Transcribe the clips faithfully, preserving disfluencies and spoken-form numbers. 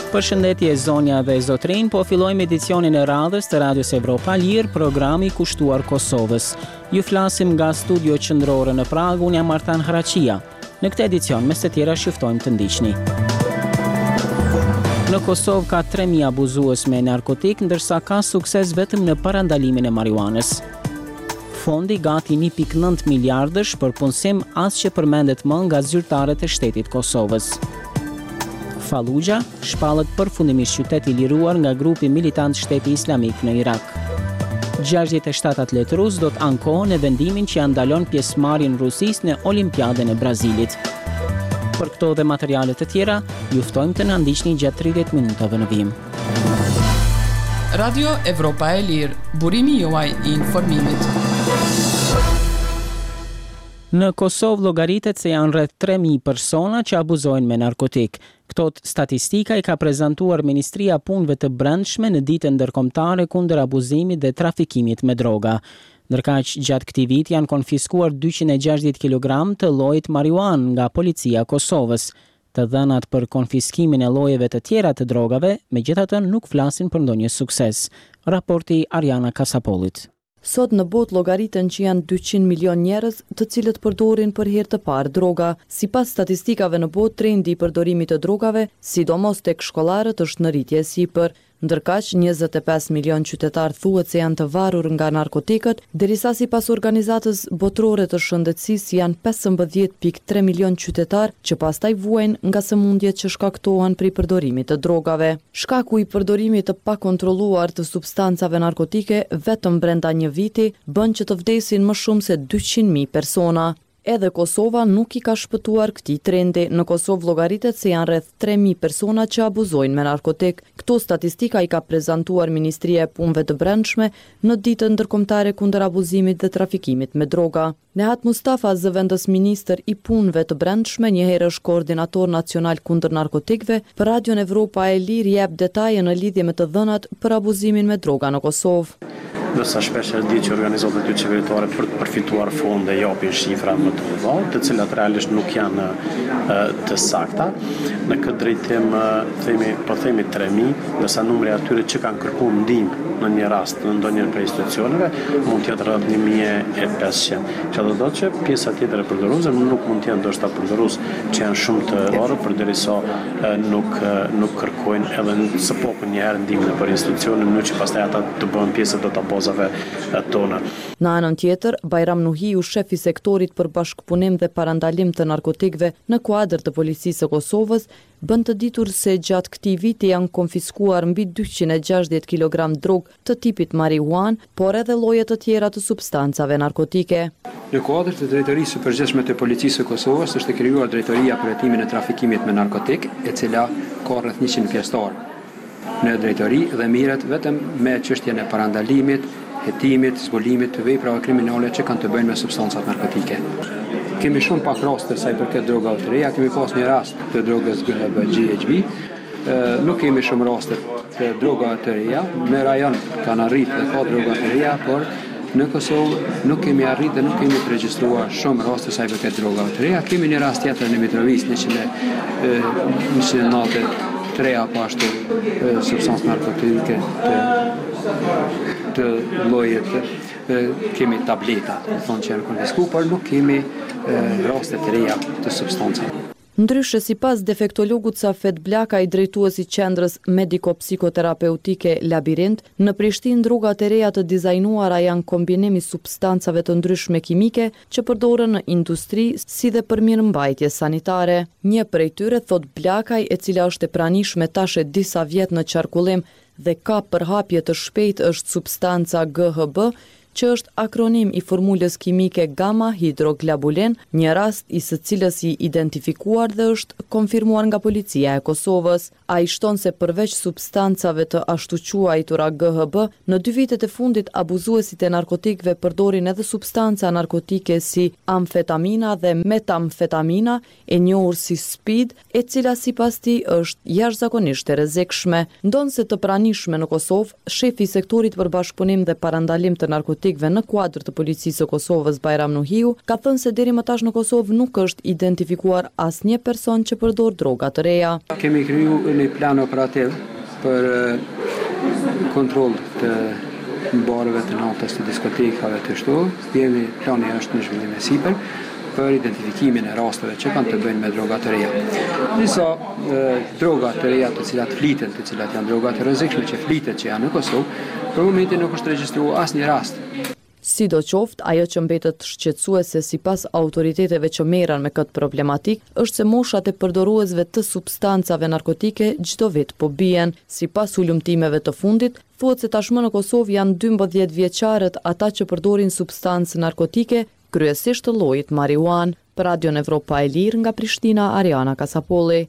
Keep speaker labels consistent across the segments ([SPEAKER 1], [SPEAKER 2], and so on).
[SPEAKER 1] Përshëndetje zonja dhe zotrin, po fillojmë edicionin e radhës të Radios Evropa Lirë, programi kushtuar Kosovës. Ju flasim nga studio qendrore në Prag, unë jam Artan Hraqia. Në këtë edicion, mes të tjera shiftojmë të ndiqni. Në Kosovë ka tre mijë abuzues me narkotik, ndërsa ka sukses vetëm në parandalimin e marijuanës. Fondi gati një pikë nëntë miliardësh për punësim as që përmendet më nga zyrtarët e shtetit Kosovës. Fallujah shpallet përfundimisht qytet i liruar nga grupi militant Shteti Islamik në Irak. gjashtëdhjetë e shtatë atletë rus do të ankohen në vendimin që andalon pjesëmarrjen Rusisë në Olimpiadën e Brazilit. Për këto dhe materiale të tjera, ju ftojmë të na ndiqni gjatë tridhjetë minutave në vijim.
[SPEAKER 2] Radio Evropa e Lirë, burimi juaj i informimit.
[SPEAKER 1] Në Kosovë llogaritet se janë rreth tre mijë persona që abuzojnë me narkotik. Këto statistika i ka prezantuar Ministria e Punëve të Brendshme në ditën ndërkombëtare kundër abuzimit dhe trafikimit me droga. Ndërkaq gjatë këtij viti janë konfiskuar dyqind e gjashtëdhjetë kilogram të llojit marijuan nga policia e Kosovës. Të dhënat për konfiskimin e llojeve të tjera të drogave, megjithatë nuk flasin për ndonjë sukses. Raporti Ariana Kasapolit.
[SPEAKER 3] Sot në botë llogariten që janë dyqind milion njerëz të cilët përdorin për herë të parë droga. Sipas statistikave në botë, trendi i përdorimit të drogave, sidomos tek shkollarët, është në rritje e sipër. Ndërkaq, njëzet e pesë milion qytetar thuhet se janë të varur nga narkotikët, derisa sipas organizatës botërore të shëndetësisë janë pesëmbëdhjetë pikë tre milion qytetar që pastaj vuajnë nga sëmundjet që shkaktohen prej përdorimit të drogave. Shkaku i përdorimit të pakontrolluar të substancave narkotike vetëm brenda një viti bën që të vdesin më shumë se dyqind mijë persona. Edhe Kosova nuk i ka shpëtuar këtij trendi. Në Kosovë llogaritet se janë rreth tre mijë persona që abuzojnë me narkotik. Këto statistika i ka prezantuar Ministria e Punëve të Brendshme në ditën ndërkombëtare kundër abuzimit dhe trafikimit me droga. Nehat Mustafa, zëvendës ministër i Punëve të Brendshme, një herë është koordinator nacional kundër narkotikëve, për Radion Evropa e Lirë jep detaje në lidhje me të dhënat për abuzimin me droga në Kosovë.
[SPEAKER 4] Ndërsa shpesh e di që organizatat e qeveritare për të përfituar fonde japin shifra më të mëdha, të cilat realisht nuk janë të sakta. Në këtë drejtim themi, po themi tre mijë, ndërsa numri atyre që kanë kërkuar ndihmë në një rast në ndonjë prej institucioneve mund të jetë rreth një mijë e pesëqind. Që do të thotë që pjesa tjetër e përdoruesve nuk mund të jenë ndoshta përdorues që janë shumë të rrallë përderisa nuk nuk kërkojnë edhe së pokun një herë ndihmë për institucione, në mënyrë që pastaj ata të bëhen pjesë të tabozave tona.
[SPEAKER 3] Në anën tjetër, Bajram Nuhiu, shef i sektorit për bashkëpunim dhe parandalim të narkotikëve në kuadër të policisë së Kosovës, bën të ditur se gjatë këtij viti janë konfiskuar mbi dyqind e gjashtëdhjetë kilogram drogë të tipit marijuan, por edhe lloje të tjera të substancave narkotike.
[SPEAKER 5] Në kuadër të drejtorisë së përgjithshme të policisë së Kosovës është krijuar drejtoria për hetimin e trafikimit me narkotik, e cila ka rreth njëqind pjesëtar. Në drejtori dhe mirët vetëm me çështjen e parandalimit, hetimit, zbulimit të veprave kriminale që kanë të bëjnë me substancat narkotike. Kemi shumë pak raste sa i përket drogave të reja, kemi pas një rast të drogës G H B, nuk kemi shumë raste të drogave të reja, në rajon kanë arritë dhe ka droga të reja, por në Kosovë nuk kemi arritë dhe nuk kemi të regjistruar shumë raste sa i përket drogave të reja. Kemi një rast tjetër në Mitrovic, njëqind e nëntëdhjetë e tre apo ashtu substancë narkotike të, të llojet, kemi tableta, do thonë që janë konfiskuar, por nuk kemi raste të reja të substancave.
[SPEAKER 3] Ndryshe, sipas defektologut Safet Blaka, i drejtuesi qendrës mediko-psikoterapeutike Labirint, në Prishtinë drogat e reja të dizajnuara janë kombinimi substancave të ndryshme kimike që përdoren në industri si dhe për mirëmbajtje sanitare. Një prej tyre, thot Blakaj, e cila është e pranishme tash e disa vjet në qarkullim dhe ka përhapje të shpejtë, është substanca G H B, që është akronim i formulës kimike gamma hidroglobulen, një rast i së cilës i identifikuar dhe është konfirmuar nga policia e Kosovës. Ai shton se përveç substancave të ashtu quajtura G H B, në dy vitet e fundit abuzuesit e narkotikëve përdorin edhe substanca narkotike si amfetamina dhe metamfetamina, e njohur si speed, e cila sipas tij është jashtëzakonisht e rrezikshme. Ndonse të pranishme në Kosovë, shefi i sektorit për bashkëpunim dhe parandalim të narkotikëve narkotikëve në kuadër të policisë së Kosovës Bajram Nuhiu, ka thënë se deri më tash në Kosovë nuk është identifikuar asnjë person që përdor droga të reja.
[SPEAKER 5] Kemi kriju një plan operativ për kontroll të barëve të natës të diskotekave të shtu. Jemi plani është në zhvillim e sipër për identifikimin e rasteve që kanë të bëjnë me droga të reja. Disa e, droga të reja të cilat fliten, të cilat janë droga të rrezikshme që flitet që janë në Kosovë, për momentin nuk është regjistruar asnjë rast.
[SPEAKER 3] Sidoqoftë, ajo që mbetet shqetësuese sipas autoriteteve që merren me këtë problematik është se moshat e përdoruesve të substancave narkotike çdo vit po bien. Sipas ulëmtimeve të fundit, thuhet se tashmë në Kosovë janë dymbëdhjetë vjeçarët ata që përdorin substancë narkotike, kryesisht të llojit marijuan. Për Radion Evropa e Lirë nga Prishtina, Ariana Kasapolli.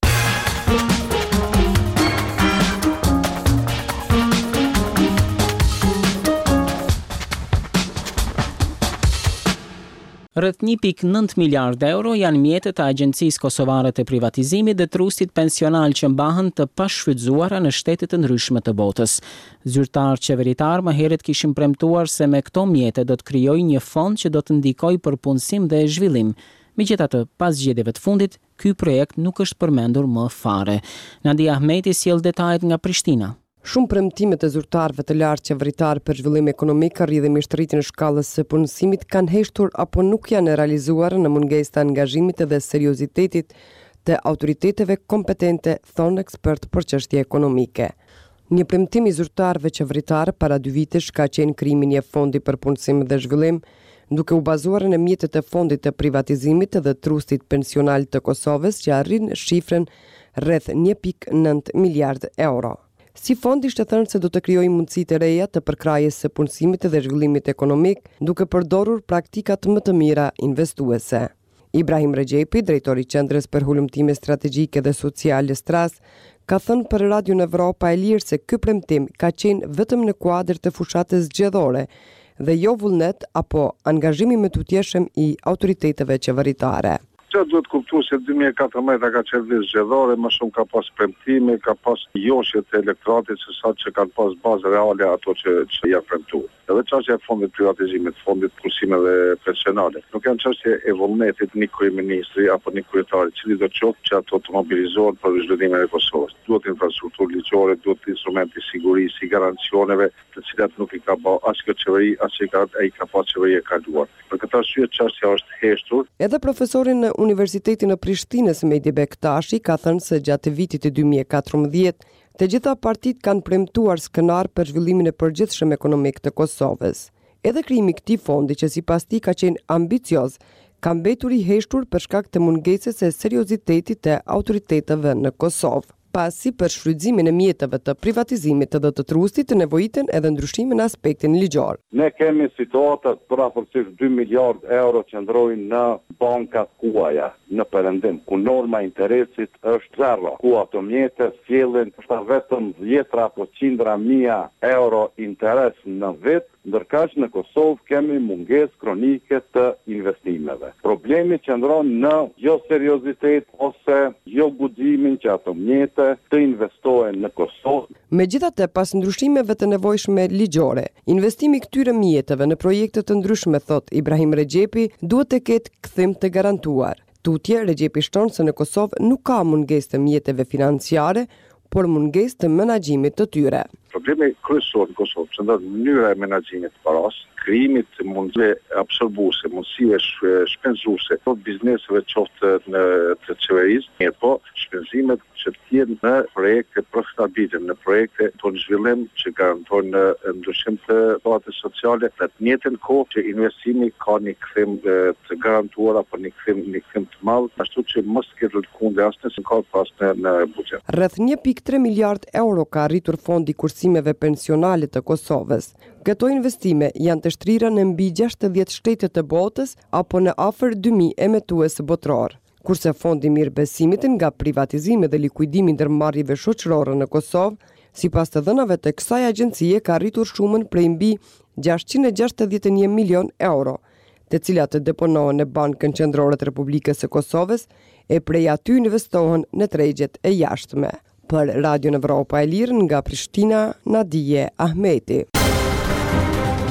[SPEAKER 1] Rreth një pikë nëntë miliardë euro janë mjetet e Agjencisë Kosovare të Privatizimit dhe Trustit Pensional që mbahen të pashfrytzuara në shtete të ndryshme të botës. Zyrtar qeveritar më herët kishin premtuar se me këto mjete do të krijojë një fond që do të ndikojë për punësim dhe zhvillim. Megjithatë, pas zgjedhjeve të fundit, ky projekt nuk është përmendur më fare. Nadia Ahmeti sjell detajet nga Prishtina.
[SPEAKER 6] Shumë premtimet e zyrtarëve të lartë qeveritar për zhvillim ekonomik, rrjedhimisht rritjen e shkallës së punësimit kanë heshtur apo nuk janë realizuar në mungesë të angazhimit dhe seriozitetit të autoriteteve kompetente, thonë ekspert për çështje ekonomike. Një premtim i zyrtarëve qeveritar para dy vitesh ka qenë krijimi i një fondi për punësim dhe zhvillim, duke u bazuar në mjetet e fondit të privatizimit dhe trustit pensional të Kosovës që arrin shifrën rreth një pikë nëntë miliardë euro. Si fond ishte thënë se do të krijojë mundësi të reja të përkrahjes së punësimit dhe zhvillimit ekonomik, duke përdorur praktikat më të mira investuese. Ibrahim Regjepi, drejtori i Qendrës për Hulumtime Strategjike dhe Sociale Stras, ka thënë për Radion Evropa e Lirë se ky premtim ka qenë vetëm në kuadër të fushatës zgjedhore dhe jo vullnet apo angazhimi me tutjeshem i autoriteteve qeveritare.
[SPEAKER 7] Që duhet kuptu se dy mijë e katërmbëdhjetë ka qenë vit zgjedhore, më shumë ka pas premtime, ka pas joshje të elektoratit se sa që kanë pas bazë reale ato që, që ja premtuar. Edhe çështja e fondit privatizimit, fondit punësimeve pensionale. Nuk janë çështje e vullnetit një kryeministri apo një kryetari, cili do të qoftë që ato të mobilizohen për zhvillimin e Kosovës. Duhet infrastrukturë ligjore, duhet instrumenti sigurisë, i garancioneve, të cilat nuk i ka bë as kjo qeveri, as i ka ai ka pas qeveria e kaluar. Për këtë arsye çështja është heshtur.
[SPEAKER 6] Edhe profesorin në Universitetin e Prishtinës Mehdi Bektashi ka thënë se gjatë vitit të dy mijë e katërmbëdhjetë të gjitha partitë kanë premtuar skenar për zhvillimin e përgjithshëm ekonomik të Kosovës. Edhe krijimi i këtij fondi, që sipas tij ka qenë ambicioz, ka mbetur i heshtur për shkak të mungesës së seriozitetit të autoriteteve në Kosovë. Pasi për shfrytëzimin e mjeteve të privatizimit dhe të trustit nevojiten edhe ndryshime në aspektin ligjor.
[SPEAKER 8] Ne kemi situatat për afërsisht dy miliardë euro që ndrojnë në bankat kuaja në perëndim, ku norma interesit është zero, ku ato mjete sjellin vetëm dhjetra apo qindra mijë euro interes në vit, ndërkaq në Kosovë kemi mungesë kronike të investimeve. Problemi qëndron në jo seriozitet ose jo guximin që ato mjete të investohen në Kosovë.
[SPEAKER 6] Megjithatë, pas ndryshimeve të nevojshme ligjore, investimi këtyre mjeteve në projekte të ndryshme, thot Ibrahim Regjepi, duhet të ketë kthim të garantuar. Tutje, Regjepi shton se në Kosovë nuk ka mungesë të mjeteve financiare, por mungesë të menaxhimit të tyre.
[SPEAKER 7] Problemi kryesor në Kosovë qëndron në mënyra e menaxhimit të paras, krijimit të mundësive absorbuese, mundësive shpenzuese, të bizneseve qoftë në të qeverisë, mirë po shpenzimet që të jenë në projekte profitabile, në projekte të zhvillim që garantojnë ndryshim të situatës sociale, në të njëjtën kohë që investimi ka një kthim të garantuar apo një kthim një kthim të madh, ashtu që mos ketë lëkundë as nëse ka pas në, në buxhet.
[SPEAKER 6] Rreth një pikë tre miliardë euro ka arritur fondi kursimeve pensionale të Kosovës. Këto investime janë të shtrira në mbi gjashtëdhjetë shtete të botës apo në afër dy mijë emetues botror. Kurse fondi mirëbesimit nga privatizimi dhe likuidimi ndërmarrjeve shoqërore në Kosovë, sipas të dhënave të kësaj agjencie, ka arritur shumën prej mbi gjashtëqind e gjashtëdhjetë e një milion euro, të cilat të deponohen në Bankën Qendrore të Republikës së Kosovës e prej aty investohen në tregjet e jashtme. Për Radion Evropa e Lirë nga Prishtina, Nadije Ahmeti.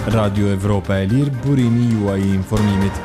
[SPEAKER 9] Radio Evropa e Lirë, burimi juaj I informimit.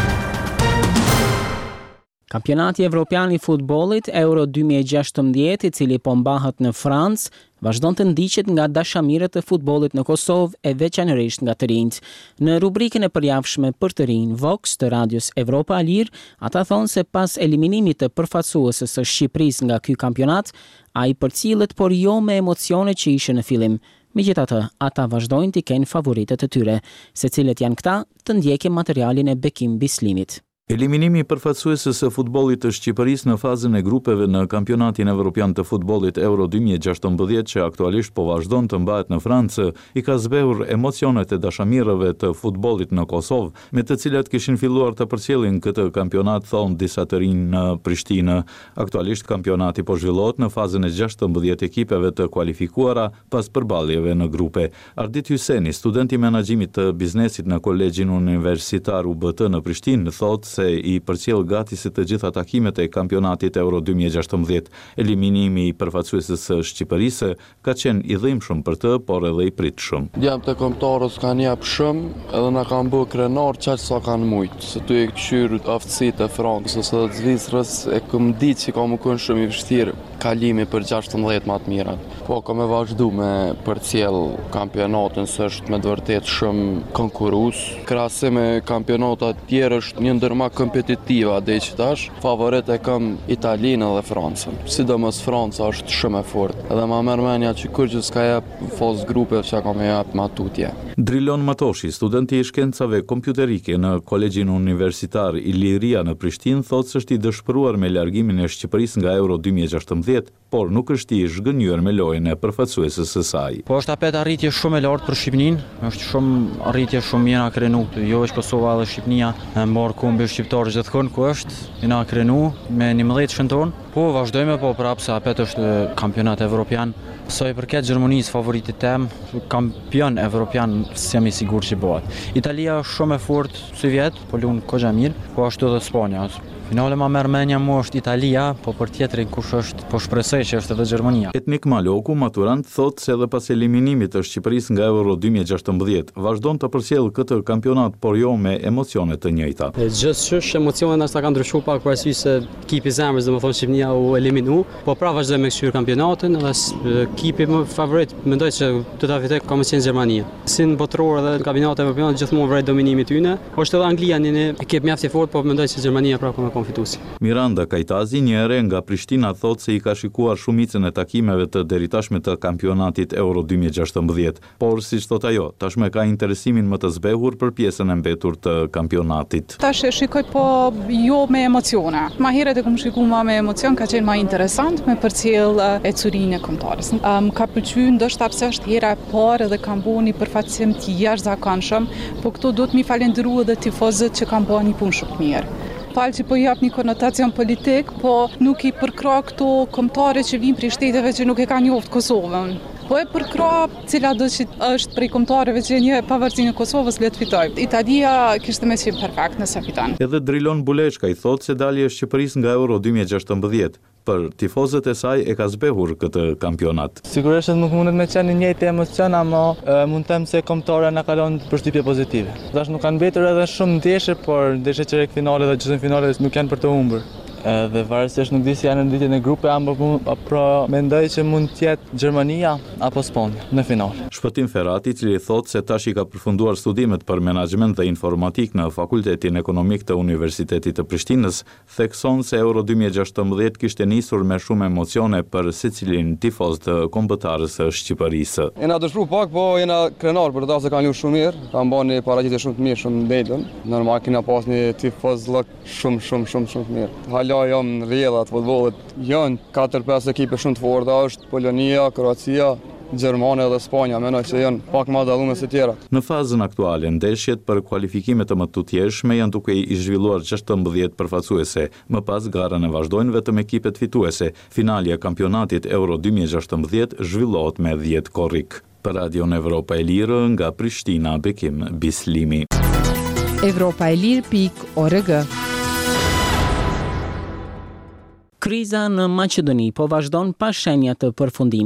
[SPEAKER 1] Kampionati Evropian I futbollit Euro dy mijë e gjashtëmbëdhjetë, I cili po mbahet në Francë, vazhdon të ndiqet nga dashamirët e futbollit në Kosovë e veçanërisht nga të rinjt. Në rubrikën e përjavshme për të rinj Vox të radios Evropa e Lirë, ata thonë se pas eliminimit të përfaqësuesës së Shqipërisë nga ky kampionat, ai përcillet por jo me emocionet që ishte në fillim. Megjithatë, ata vazhdojnë të kenë favoritet e tyre, secilët janë këta, të ndjekin materialin e Bekim Bislimit.
[SPEAKER 10] Eliminimi I përfaqësuesës së futbollit të Shqipërisë në fazën e grupeve në kampionatin evropian të futbollit Euro dy mijë e gjashtëmbëdhjetë që aktualisht po vazhdon të mbahet në Francë, I ka zbehur emocionet e dashamirëve të futbollit në Kosovë, me të cilat kishin filluar të përcjellin këtë kampionat, thon disa të rinj në Prishtinë. Aktualisht kampionati po zhvillohet në fazën e gjashtëmbëdhjetë ekipeve të kualifikuara pas përballjeve në grupe. Ardit Hyseni, student I menaxhimit të biznesit në Kolegjin Universitar U B T në Prishtinë, thotë se I përcjell gati si të gjitha takimet e kampionatit Euro dy mijë e gjashtëmbëdhjetë. Eliminimi I përfaqësuesës së Shqipërisë ka qenë I dhimbshëm për të, por edhe I pritshëm.
[SPEAKER 11] Djem të kombëtarës kanë jap shumë, edhe na kanë bërë krenar çaq sa kanë mujt. Se tu e këshyr aftësitë e Francës ose të Zvicrës e kam ditë që ka më qenë shumë I vështirë kalimi për gjashtëmbëdhjetë më të mirat. Po kam e vazhdu me përcjell kampionatin se është me të vërtetë shumë konkurrues. Krahasim me kampionata të tjerë është një ndër më kompetitiva deri që tash. Favorit e kam Italinë dhe Francën. Sidomos Franca është shumë e fortë. Edhe më merr mendja që kur që s'ka jap faz grupe që ka më jap matutje.
[SPEAKER 10] Drilon Matoshi, studenti I shkencave kompjuterike në Kolegjin Universitar Iliria në Prishtinë, thotë se është I dëshpëruar me largimin e Shqipërisë nga Euro dy mijë e gjashtëmbëdhjetë, por nuk është I zhgënjur me lojën e përfaqësuesës së saj.
[SPEAKER 12] Po është apet arritje shumë e lartë për Shqipërinë, është shumë arritje shumë mirë krenu, jo vetëm Kosova edhe Shqipënia, e mbar kumbi shqiptar gjithkund ku është, jena krenu me njëmbëdhjetë shënton. Po vazhdojmë po prapë se apet është kampionat evropian. Sa I përket Gjermanisë, favoritit tem, kampion evropian jam I sigurt që bëhet. Italia është shumë e fortë si vjet, po lun kogja mirë, po ashtu edhe Spanja. Finale ma merr mendja mu është Italia, po për tjetrin kush është, po shpresoj që është edhe Gjermania.
[SPEAKER 10] Etnik Maloku, maturant, thotë se edhe pas eliminimit të Shqipërisë nga Euro dy mijë e gjashtëmbëdhjetë, vazhdon të përcjell këtë kampionat, por jo me emocione të njëjta.
[SPEAKER 13] Gjithçysh emocionet ndoshta kanë ndryshuar pak për arsye se ekipi I zemrës, domethënë Shqipënia u eliminu, po pra vazhdoj me këshir kampionatin dhe ekipi më favorit mendoj se do ta fitoj ka qenë Gjermania. Si në botëror dhe në kampionatet evropiane gjithmonë vret dominimi tyne. Është edhe Anglia një ekip mjaft I fortë, po mendoj se Gjermania pra ka konfituesi.
[SPEAKER 10] Miranda Kajtazi, një ere nga Prishtina, thotë se I ka shikuar shumicën e takimeve të deritashme të kampionatit Euro dy mijë e gjashtëmbëdhjetë, por siç thot ajo, tashmë ka interesimin më të zbehur për pjesën e mbetur të kampionatit.
[SPEAKER 14] Tash e shikoj po jo me emocione. Ma herët e kam shikuar me emocion, ka qenë më interesant me përcjell e curinë e kombëtarës. Um, ka pëlqyer ndoshta pse është hera e parë dhe kam bënë një përfaqësim të jashtëzakonshëm, po këtu duhet mi falenderoj edhe tifozët që kanë bënë një punë shumë të mirë. Falë që po jap një konotacion politik, po nuk I përkra këto kombëtare që vinë prej shteteve që nuk e kanë njoft Kosovën. Po e përkra cila do që është prej kombëtareve që një pavarësinë e Kosovës le të fitojë. Italia kishte më qenë perfekt nëse fiton.
[SPEAKER 10] Edhe Drilon Buleshka I thotë se dalja e Shqipërisë nga Euro dy mijë e gjashtëmbëdhjetë për tifozët e saj e ka zbehur këtë kampionat.
[SPEAKER 15] Sigurisht nuk mundet me qenë një njëjtë emocion, ama mund të them se kombëtarja na ka lënë përshtypje pozitive. Tash nuk kanë mbetur edhe shumë ndeshje, por ndeshjet e çerek finale dhe gjysmëfinale nuk janë për të humbur. Dhe varësisht nuk di si janë ndritjen e grupe, ama pra mendoj që mund të jetë Gjermania apo Spanja në finale.
[SPEAKER 10] Shpëtim Ferrati, I cili thotë se tash I ka përfunduar studimet për menaxhiment dhe informatik në Fakultetin Ekonomik të Universitetit të Prishtinës, thekson se Euro dy mijë e gjashtëmbëdhjetë kishte nisur me shumë emocione për secilin tifoz të kombëtarës së Shqipërisë.
[SPEAKER 16] Jena dëshpëruar pak, po jena krenar për ata se kanë luajtur shumë mirë, kanë bënë paraqitje shumë të mirë, shumë ndëlën. Normal kena pas një tifoz llok shumë shumë shumë shumë të mirë. Jam në rrjedhat futbollit, janë katër pesë ekipe shumë të forta, është Polonia, Kroacia, Gjermania dhe Spanja, mendoj se janë pak më dalluar se tjerat.
[SPEAKER 10] Në fazën aktuale, ndeshjet për kualifikimet të më tutjetshme janë duke I zhvilluar gjashtëmbëdhjetë përfaqësuese. Më pas garën e vazhdojnë vetëm ekipet fituese. Finalja e kampionatit Euro dy mijë e gjashtëmbëdhjetë zhvillohet me dhjetë korrik. Për Radion Evropa e Lirë nga Prishtina, Bekim Bislimi.
[SPEAKER 17] Evropa e Lirë pikë org.
[SPEAKER 1] Kriza në Maqedoni po vazhdon pa shenja të përfundimit.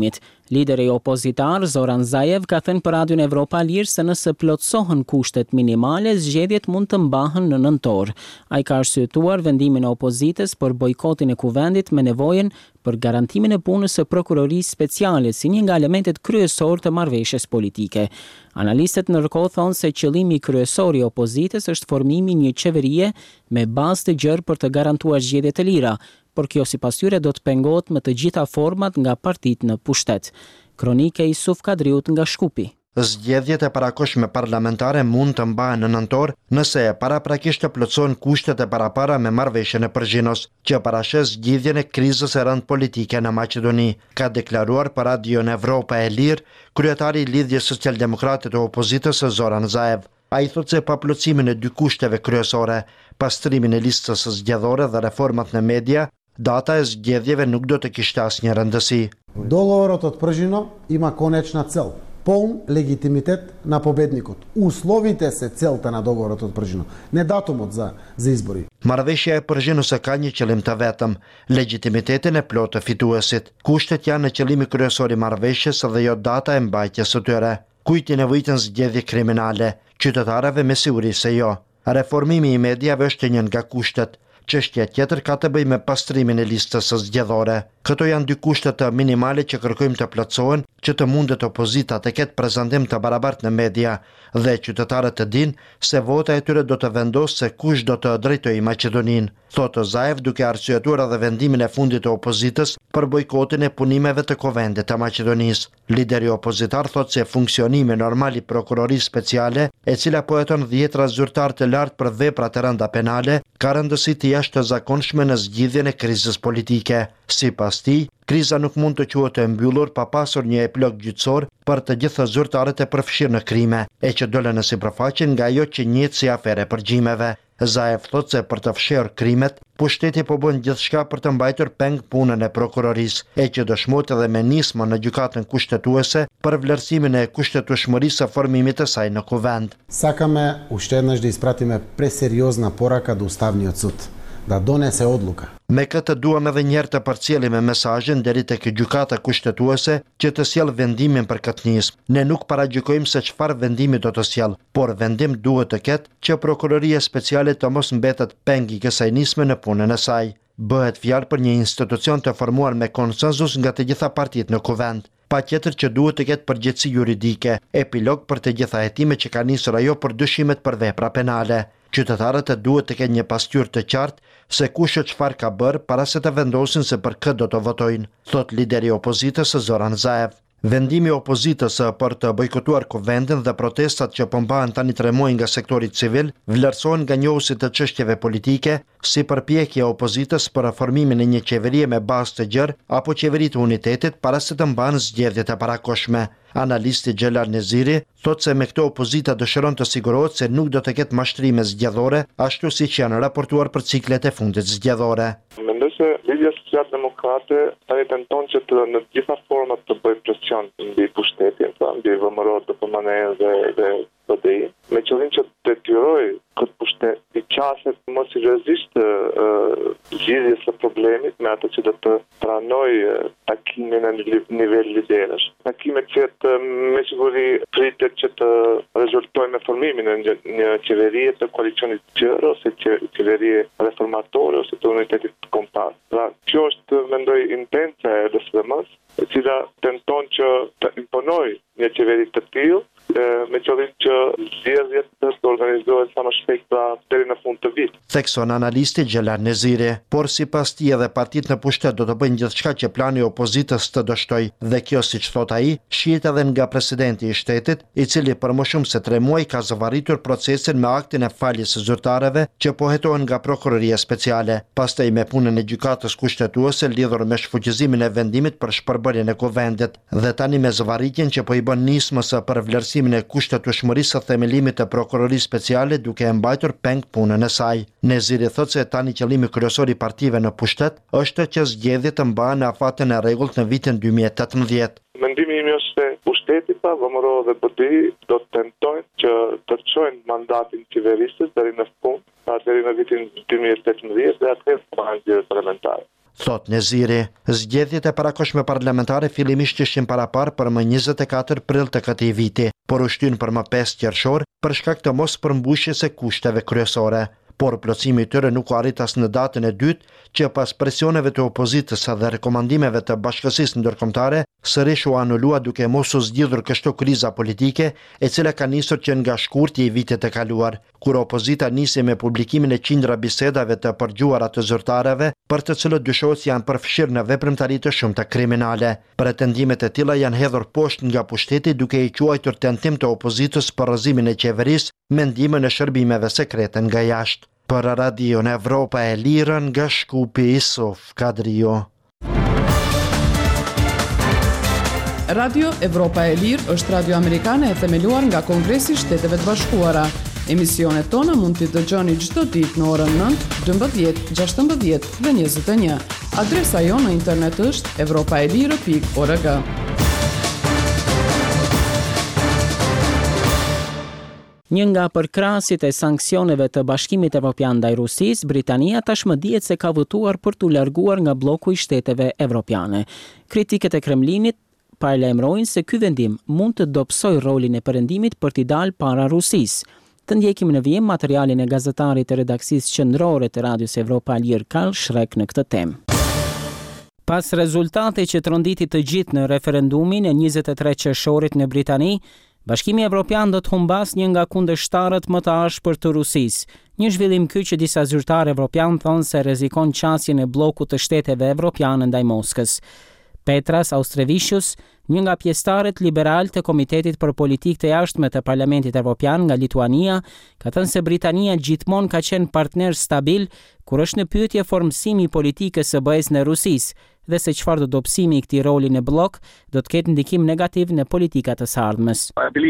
[SPEAKER 1] Lideri opozitar Zoran Zaev ka thënë për Radion Evropa Lirë se nëse plotësohen kushtet minimale, zgjedhjet mund të mbahen në nëntor. Ai ka arsyetuar vendimin e opozitës për bojkotin e kuvendit me nevojën për garantimin e punës së prokurorisë speciale si një nga elementet kryesor të marrëveshjes politike. Analistët ndërkohë thonë se qëllimi kryesor i opozitës është formimi një qeverie me bazë të gjerë për të garantuar zgjedhje të lira, por kjo sipas tyre do të pengohet me të gjitha format nga partitë në pushtet. Kronike i Suf Kadriut nga Shkupi.
[SPEAKER 18] Zgjedhjet e parakohshme parlamentare mund të mbahen në nëntor nëse e paraprakisht të plotësohen kushtet e parapara me marrëveshjen e Përgjinos, që parashes zgjidhjen e krizës së rënd politike në Maqedoni, ka deklaruar për Radion Evropa e Lirë kryetari i lidhjes socialdemokrate të opozitës Zoran Zaev. Ai thotë se pa plotësimin e dy kushteve kryesore, pastrimin e listës së zgjedhore dhe reformat në media, data e zgjedhjeve nuk do të kishte asnjë rëndësi.
[SPEAKER 19] Договорот од Пржино има конечна цел. Полн легитимитет на победникот. Условите се целта на договорот од Пржино, не датумот за за избори.
[SPEAKER 18] Marrëveshja e Përgjinës ka një qëllim të vetëm, legitimitetin e plotë të fituesit. Kushtet janë në qëllimi kryesor i marrëveshjes dhe jo data e mbajtjes së tyre. Kujt i nevojitën zgjedhje kriminale, qytetarëve me siguri se jo. Reformimi i mediave është një nga kushtet. Çështja tjetër ka të bëjë me pastrimin e listës së zgjedhore. Këto janë dy kushte të minimale që kërkojmë të plotësohen, që të mundet opozita të ketë prezantim të barabartë në media dhe qytetarët të dinë se vota e tyre do të vendosë se kush do të drejtojë Maqedoninë, thotë Zaev duke arsyetuar edhe vendimin e fundit të opozitës për bojkotin e punimeve të kuvendit të Maqedonisë. Lideri opozitar thotë se funksionimi normal i prokurorisë speciale, e cila po heton dhjetra zyrtar të lartë për vepra të rënda penale, ka rëndësi të jashtëzakonshme në zgjidhjen e krizës politike. Sipas tij, kriza nuk mund të quhet e mbyllur pa pasur një epilog gjyqësor për të gjithë zyrtarët e përfshirë në krime, e që dolën në sipërfaqe nga ajo që njihet si afere përgjimeve. Zaev thotë se për të fshirë krimet, pushteti po bën gjithçka për të mbajtur peng punën e prokurorisë, e që dëshmohet edhe me nismë në gjykatën kushtetuese për vlerësimin e kushtetueshmërisë së formimit të saj në kuvend.
[SPEAKER 19] Сакаме уште еднаш да испратиме пресериозна порака до Уставниот суд, да донесе одлука.
[SPEAKER 18] Me këtë duam edhe njerë të përcjellim me mesazhin deri tek gjykata kushtetuese që të sjellë vendimin për këtë nismë. Ne nuk paragjykojmë se çfarë vendimi do të sjellë, por vendim duhet të ketë që prokuroria speciale të mos mbetet peng i kësaj nisme në punën e saj. Bëhet fjalë për një institucion të formuar me konsenzus nga të gjitha partitë në kuvend. Patjetër që duhet të ketë përgjegjësi juridike, epilog për të gjitha hetimet që ka nisur ajo për dyshimet për vepra penale. Qytetarët e duhet të kenë një pasqyrë të qartë se kush e çfarë ka bërë para se të vendosin se për kë do të votojnë, thot lideri i opozitës Zoran Zaev. Vendimi i opozitës për të bojkotuar kuvendin dhe protestat që po mbahen tani tre muaj nga sektori civil vlerësohen nga njohësit të çështjeve politike si përpjekje e opozitës për formimin e një qeverie me bazë të gjerë apo qeveri të unitetit para se të mbahen zgjedhjet e parakohshme. Analisti Xhelar Neziri thotë se me këto opozita dëshiron të sigurohet se nuk do të ketë mashtrime zgjedhore, ashtu siç janë raportuar për ciklet e fundit zgjedhore.
[SPEAKER 20] Mendoj se Lidhja Socialdemokrate tani tenton që të në të gjitha format të bëjë presion mbi pushtetin, mbi V M R-o, D P M N-n dhe dhe B D I, me qëllim që të detyroj këtë pushtet i qaset më seriozisht zgjidhjes së problemit me atë që do të pranoj takimin në nivel liderësh. Takimet që të me siguri pritet që të rezultojnë me formimin e një qeverie të koalicionit të gjerë ose qeverie reformatore ose të unitetit kompakt. Pra, kjo është mendoj intenca e D S V M-s, e cila tenton që të imponoj një qeveri të tillë me qëllim që zgjedhjet të organizohen sa më shpejt pra deri në fund të vitit.
[SPEAKER 18] Thekson analisti Xhelar Neziri, por sipas tij edhe partitë në pushtet do të bëjnë gjithçka që plani i opozitës të dështojë, dhe kjo siç thot ai, shihet edhe nga presidenti i shtetit, i cili për më shumë se tre muaj ka zvarritur procesin me aktin e faljes së zyrtarëve që po hetohen nga prokuroria speciale, pastaj me punën e gjykatës kushtetuese lidhur me shfuqizimin e vendimit për shpërbërjen e kuvendit, dhe tani me zvarritjen që po i bën nismës për vlerësimin e kushtetueshmërisë së themelimit të prokurorisë speciale duke e mbajtur peng punën e saj. Neziri thotë se tani qëllimi kryesor i partive në pushtet është që zgjedhjet të mbahen në afatën e rregullt në vitin dy mijë e tetëmbëdhjetë.
[SPEAKER 20] Mendimi im është se pushteti pa V M R O dhe B D I do të tentojnë që të çojnë mandatin qeverisës deri në fund, deri në vitin dy mijë e tetëmbëdhjetë dhe atëherë të bëhen zgjedhje parlamentare.
[SPEAKER 18] thot Neziri. Zgjedhjet e parakoshme parlamentare fillimisht ishin parapar për më njëzet e katër prill të këtij viti, por u shtyn për më pesë qershor për shkak të mos përmbushjes së kushteve kryesore. Por plotësimi i tyre nuk u arrit as në datën e dytë, që pas presioneve të opozitës dhe rekomandimeve të bashkësisë ndërkombëtare, sërish u anulua duke mos u zgjidhur kështu kriza politike, e cila ka nisur që nga shkurti i vitit të kaluar, kur opozita nisi me publikimin e qindra bisedave të përgjuara të zyrtarëve, për të cilët dyshohet se janë përfshirë në veprimtari të shumta kriminale. Pretendimet e tilla janë hedhur poshtë nga pushteti duke i quajtur tentim të opozitës për rrëzimin e qeverisë me ndihmën e shërbimeve sekrete nga jashtë. Për Radio në Evropa e Lirën nga Shkupi Isuf Kadrio.
[SPEAKER 2] Radio Evropa e Lirë është radio amerikane e themeluar nga Kongresi i Shteteve të Bashkuara. Emisionet tona mund t'i dëgjoni çdo ditë në orën nëntë, dymbëdhjetë, gjashtëmbëdhjetë dhe njëzet e një. Adresa jo në internet është evropaelire pikë org.
[SPEAKER 1] Një nga përkrahasit e sanksioneve të Bashkimit Evropian ndaj Rusisë, Britania tashmë dihet se ka votuar për t'u larguar nga bloku i shteteve evropiane. Kritiket e Kremlinit paralajmërojnë se ky vendim mund të dobësojë rolin e perëndimit për t'i dalë para Rusisë. Të ndjekim në vijim materialin e gazetarit të redaksisë qendrore të Radios Evropa e Lirë Karl Shrek në këtë temë. Pas rezultateve që tronditi të gjithë në referendumin e njëzet e tre qershorit në Britani, Bashkimi Evropian do të humbas një nga kundërshtarët më të ashpër të Rusisë. Një zhvillim ky që disa zyrtarë evropian thonë se rrezikon qasjen e bllokut të shteteve evropiane ndaj Moskës. Petras Austrevicius, një nga pjesëtarët liberal të Komitetit për Politikë të Jashtme të Parlamentit Evropian nga Lituania, ka thënë se Britania gjithmonë ka qenë partner stabil kur është në pyetje formësimi i politikës së B E S në Rusisë, dhe se çfarë do dobësimi i këtij roli në blok do të ketë ndikim negativ në politikat e së ardhmes.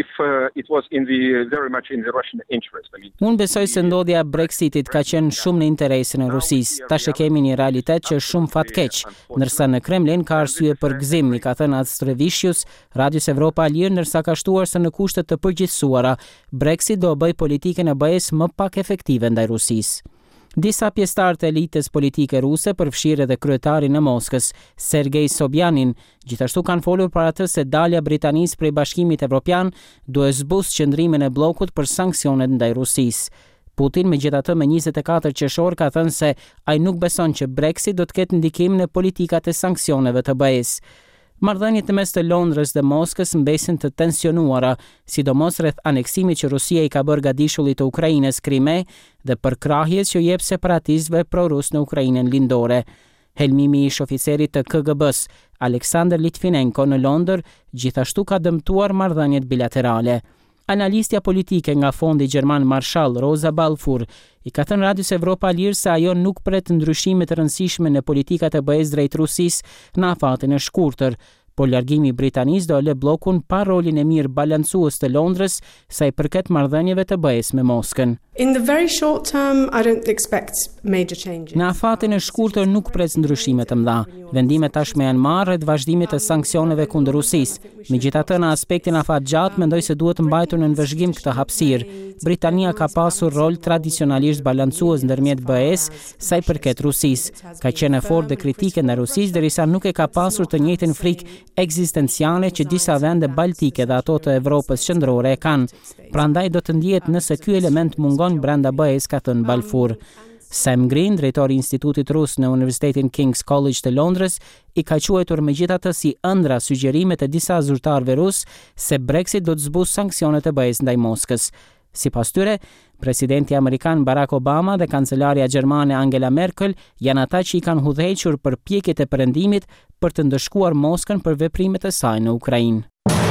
[SPEAKER 1] Unë besoj se ndodhja e Brexitit ka qenë shumë në interesin e Rusisë. Tash e kemi një realitet që është shumë fatkeq, ndërsa në Kremlin ka arsye për gëzim, i ka thënë Austrevicius, Radios Evropa e Lirë, ndërsa ka shtuar se në kushtet të përgjithësuara, Brexit do bëj politikën e B E S më pak efektive ndaj Rusisë. Disa pjesëtar të elitës politike ruse, përfshirë edhe kryetarin e Moskës, Sergej Sobjanin, gjithashtu kanë folur për atë se dalja e Britanisë prej Bashkimit Evropian duhet zbusë qëndrimin e bllokut për sanksionet ndaj Rusisë. Putin, megjithatë, me njëzet e katër qershor ka thënë se ai nuk beson që Brexit do të ketë ndikim në politikat e sanksioneve të B E S. Marrëdhëniet në mes të Londrës dhe Moskës mbesin të tensionuara, sidomos rreth aneksimit që Rusia i ka bërë gatishullit të Ukrainës Krime dhe përkrahjes që jep separatistëve pro-rus në Ukrainën lindore. Helmimi i ish oficerit të K G B-s, Aleksandr Litvinenko në Londër, gjithashtu ka dëmtuar marrëdhëniet bilaterale. Analistja politike nga Fondi Gjerman Marshall, Rosa Balfour, i ka thënë Radios Evropa e Lirë se ajo nuk pret ndryshime të rëndësishme në politikat e B E S drejt Rusisë në afatin e shkurtër, por largimi i Britanisë do lë bllokun pa rolin e mirë balancues të Londrës sa i përket marrëdhënieve të B E S me Moskën.
[SPEAKER 21] In the very short term, I don't expect major changes.
[SPEAKER 1] Në afatin e shkurtër nuk pres ndryshime të mëdha. Vendimet tashmë janë marrë rreth vazhdimit të sanksioneve kundër Rusisë. Megjithatë, në aspektin afat gjatë, mendoj se duhet mbajtur në nënvëzhgim këtë hapësirë. Britania ka pasur rol tradicionalisht balancues ndërmjet B E S sa i përket Rusisë. Ka qenë fort dhe kritike ndaj Rusisë derisa nuk e ka pasur të njëjtën frikë ekzistenciale që disa vende baltike dhe ato të Evropës qendrore e kanë. Prandaj do të ndihet nëse ky element mungon brenda B E S, ka thënë Balfour. Sam Green, drejtori i Institutit Rus në Universitetin King's College të Londrës, i ka quajtur megjithatë si ëndra sugjerimet e disa zyrtarëve rus se Brexit do të zbusë sanksionet e B E S ndaj Moskës. Sipas tyre, presidenti amerikan Barack Obama dhe kancelaria gjermane Angela Merkel janë ata që i kanë hudhëhequr përpjekjet e perëndimit për të ndëshkuar Moskën për veprimet e saj në Ukrainë.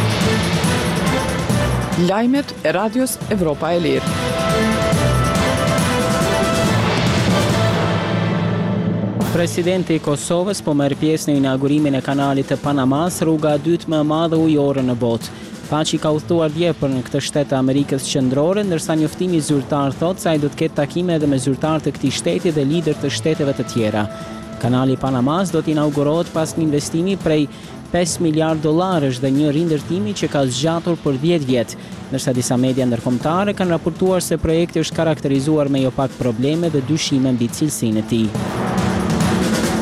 [SPEAKER 2] Lajmet e Radios Evropa e Lirë.
[SPEAKER 1] Presidenti i Kosovës po merr pjesë në inaugurimin e kanalit të Panamas, rruga e dytë më e madhe ujore në botë. Paçi ka udhëtuar dje për në këtë shtet të Amerikës Qendrore, ndërsa njoftimi zyrtar thotë se ai do të ketë takime edhe me zyrtarë të këtij shteti dhe lider të shteteve të tjera. Kanali Panamas do të inaugurohet pas një investimi prej pesë miliardë dollarësh dhe një rindërtimi që ka zgjatur për dhjetë vjet, ndërsa disa media ndërkombëtare kanë raportuar se projekti është karakterizuar me jo pak probleme dhe dyshime mbi cilësinë e tij.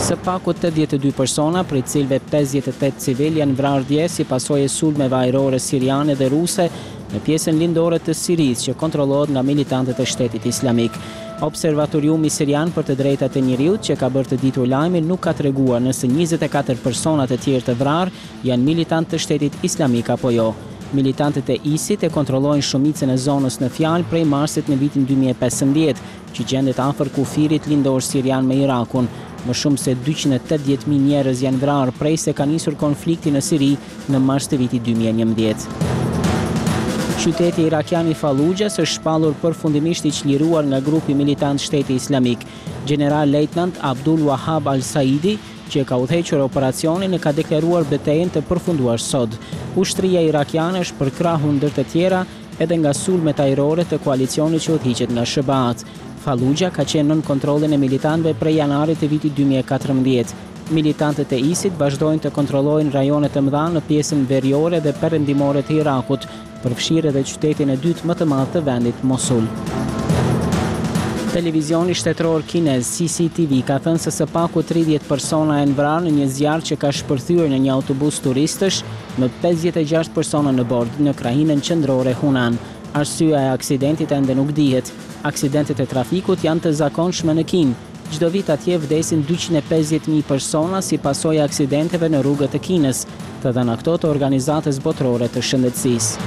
[SPEAKER 1] Së paku tetëdhjetë e dy persona, prej cilëve pesëdhjetë e tetë civil janë vrarë dje si pasojë e sulmeve ajrore siriane dhe ruse në pjesën lindore të Sirisë që kontrollohet nga militantët e Shtetit Islamik. Observatoriumi sirian për të drejtat e njeriut që ka bërë të ditur lajmin nuk ka treguar nëse njëzet e katër personat e tjerë të vrarë janë militantë të Shtetit Islamik apo jo. Militantët e ISIT e kontrollojnë shumicën e zonës në fjalë prej marsit në vitin dy mijë e pesëmbëdhjetë, që gjendet afër kufirit lindor sirian me Irakun. Më shumë se dyqind e tetëdhjetë mijë njerëz janë vrarë prej se ka nisur konflikti në Siri në mars të vitit dy mijë e njëmbëdhjetë. Qyteti irakian i Fallujahs është shpallur përfundimisht i çliruar nga grupi militant Shteti Islamik. General Lejtnant Abdul Wahab Al-Saidi, që ka udhëhequr operacionin, e ka deklaruar betejën të përfunduar sot. Ushtria irakiane është përkrahur ndër të tjera edhe nga sulmet ajrore të koalicionit që udhëhiqet nga Shëbat. Fallujah ka qenë nën kontrollin e militantëve prej janarit të vitit dy mijë e katërmbëdhjetë. Militantët e ISIT vazhdojnë të kontrollojnë rajone të mëdha në pjesën veriore dhe perëndimore të Irakut, përfshirë edhe qytetin e dytë më të madh të vendit, Mosul. Televizioni shtetëror kinez C C T V ka thënë se së paku tridhjetë persona janë vrarë në një zjarr që ka shpërthyer në një autobus turistësh me pesëdhjetë e gjashtë persona në bord në krahinën qendrore Hunan. Arsyeja e aksidentit ende nuk dihet. Aksidentet e trafikut janë të zakonshme në Kinë. Çdo vit atje vdesin dyqind e pesëdhjetë mijë persona si pasojë e aksidenteve në rrugët e Kinës, të dhëna këto të Organizatës Botërore të Shëndetësisë.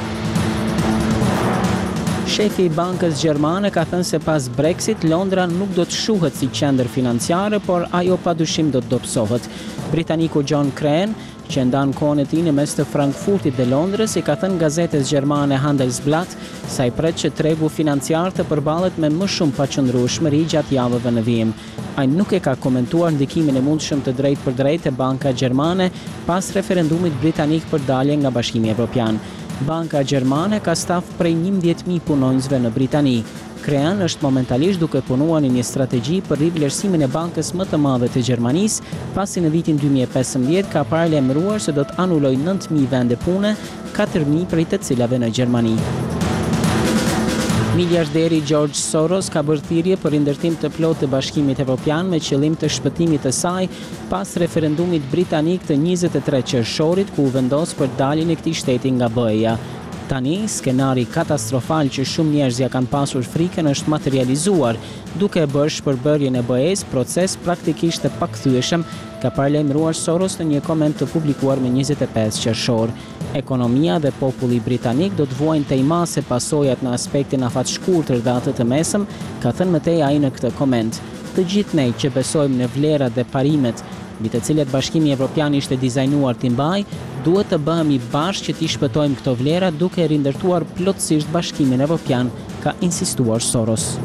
[SPEAKER 1] Shefi i bankës gjermane ka thënë se pas Brexit, Londra nuk do të shuhet si qendër financiare, por ajo padyshim do të dobësohet. Britaniku John Crane, që ndan kohën e tij në mes të Frankfurtit dhe Londrës, i ka thënë gazetes gjermane Handelsblatt sa i pret që tregu financiar të përballet me më shumë paqëndrueshmëri gjatë javëve në vijim. Ai nuk e ka komentuar ndikimin e mundshëm të drejt për drejt e banka gjermane pas referendumit britanik për dalje nga Bashkimi Evropian. Banka gjermane ka staf prej njëmbëdhjetë mijë punonjësve në Britani. Krean është momentalisht duke punuar në një strategji për rivlerësimin e bankës më të madhe të Gjermanisë, pasi në vitin dy mijë e pesëmbëdhjetë ka paralajmëruar se do të anulojë nëntë mijë vende pune, katër mijë prej të cilave në Gjermani. Miliarderi George Soros ka bërë thirrje për rindërtim të plotë të Bashkimit Evropian me qëllim të shpëtimit të saj pas referendumit britanik të njëzet e tretë qershorit ku u vendos për daljen e këtij shteti nga B E-ja. Tani, skenari katastrofal që shumë njerëz ja kanë pasur frikën është materializuar, duke e bërë shpërbërjen e B E-s proces praktikisht të pakthyeshëm, ka paralajmëruar Soros në një koment të publikuar me njëzet e pesë qershor. Ekonomia dhe populli britanik do të vuajnë tejmase pasojat në aspektin afatshkurtër dhe atë të mesëm, ka thënë mëtej ai në këtë koment. Të gjithë ne që besojmë në vlerat dhe parimet mbi të cilet Bashkimi Evropian ishte dizajnuar t'i mbajë, duhet të bëhemi bashkë që t'i shpëtojmë këto vlera duke rindërtuar plotësisht Bashkimin Evropian, ka insistuar Soros.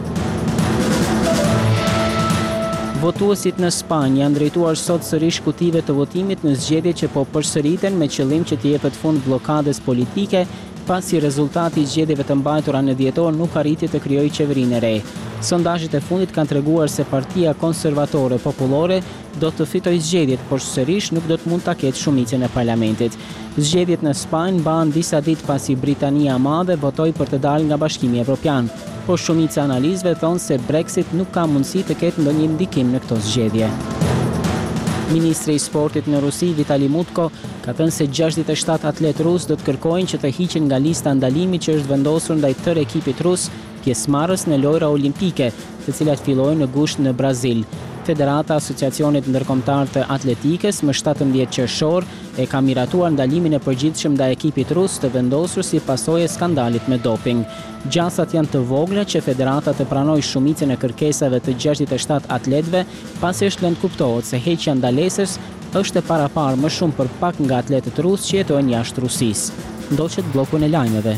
[SPEAKER 1] Votuesit në Spanjë janë drejtuar sot sërish kutive të votimit në zgjedhjet që po përsëriten me qëllim që të jepet fund bllokadës politike, pasi rezultati i zgjedhjeve të mbajtura në dhjetor nuk arriti të krijojë qeverinë e re. Sondazhet e fundit kanë treguar se Partia Konservatore Popullore do të fitojë zgjedhjet, por sërish nuk do të mund ta ketë shumicën e parlamentit. Zgjedhjet në Spanjë mbahen disa ditë pasi Britania e Madhe votoi për të dalë nga Bashkimi Evropian, por shumica e analizëve thonë se Brexit nuk ka mundësi të ketë ndonjë ndikim në këto zgjedhje. Ministri i sportit në Rusi, Vitali Mutko, ka thënë se gjashtëdhjetë e shtatë atlet rus do të kërkojnë që të hiqen nga lista ndalimi që është vendosur ndaj tërë ekipit rus pjesëmarrës në lojra olimpike, të cilat fillojnë në gusht në Brazil. Federata Asociacionit Ndërkombëtar të Atletikës më shtatëmbëdhjetë qershor e ka miratuar ndalimin e përgjithshëm ndaj ekipit rus të vendosur si pasojë e skandalit me doping. Gjasat janë të vogla që federata të pranojë shumicën e kërkesave të gjashtëdhjetë e shtatë atletëve, pasi është lënë kuptohet se heqja ndalesës është e paraparë më shumë për pak nga atletët rusë që jetojnë jashtë Rusisë. Ndoqet bllokun e lajmeve.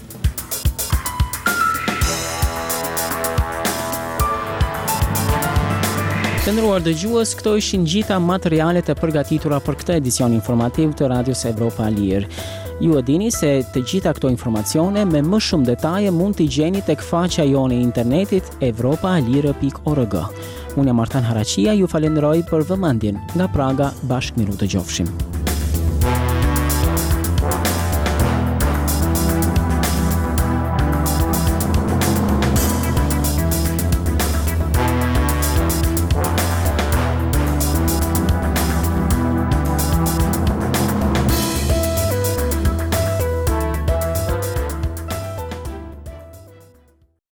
[SPEAKER 1] Të nderuar dëgjues, këto ishin gjitha materialet e përgatitura për këtë edicion informativ të Radios Evropa e Lirë. Ju e dini se të gjitha këto informacione me më shumë detaje mund t'i gjeni tek faqja jone e internetit evropa e lirë pikë org. Unë jam Artan Haraqia, ju falenderoj për vëmendjen. Nga Praga, bashkë miru të gjofshim.